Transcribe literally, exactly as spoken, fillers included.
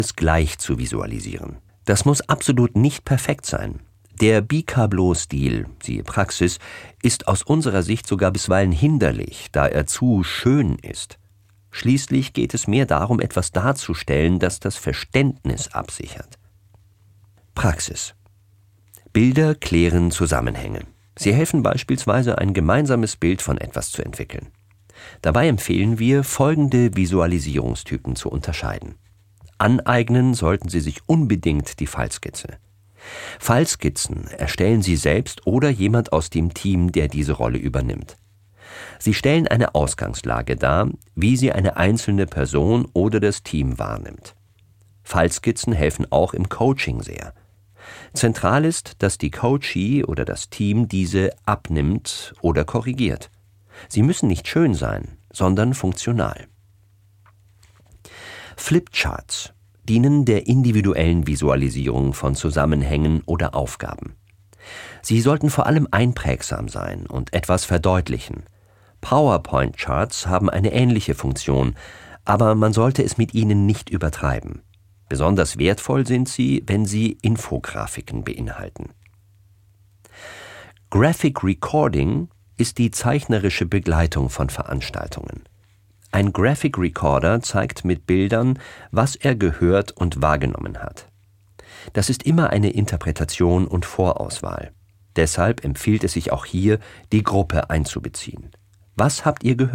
gleich zu visualisieren. Das muss absolut nicht perfekt sein. Der Bicableau-Stil, siehe Praxis, ist aus unserer Sicht sogar bisweilen hinderlich, da er zu schön ist. Schließlich geht es mehr darum, etwas darzustellen, das das Verständnis absichert. Praxis. Bilder klären Zusammenhänge. Sie helfen beispielsweise, ein gemeinsames Bild von etwas zu entwickeln. Dabei empfehlen wir, folgende Visualisierungstypen zu unterscheiden. Aneignen sollten Sie sich unbedingt die Fallskizze. Fallskizzen erstellen Sie selbst oder jemand aus dem Team, der diese Rolle übernimmt. Sie stellen eine Ausgangslage dar, wie sie eine einzelne Person oder das Team wahrnimmt. Fallskizzen helfen auch im Coaching sehr. Zentral ist, dass die Coachee oder das Team diese abnimmt oder korrigiert. Sie müssen nicht schön sein, sondern funktional. Flipcharts dienen der individuellen Visualisierung von Zusammenhängen oder Aufgaben. Sie sollten vor allem einprägsam sein und etwas verdeutlichen. PowerPoint-Charts haben eine ähnliche Funktion, aber man sollte es mit ihnen nicht übertreiben. Besonders wertvoll sind sie, wenn sie Infografiken beinhalten. Graphic Recording ist die zeichnerische Begleitung von Veranstaltungen. Ein Graphic Recorder zeigt mit Bildern, was er gehört und wahrgenommen hat. Das ist immer eine Interpretation und Vorauswahl. Deshalb empfiehlt es sich auch hier, die Gruppe einzubeziehen. Was habt ihr gehört?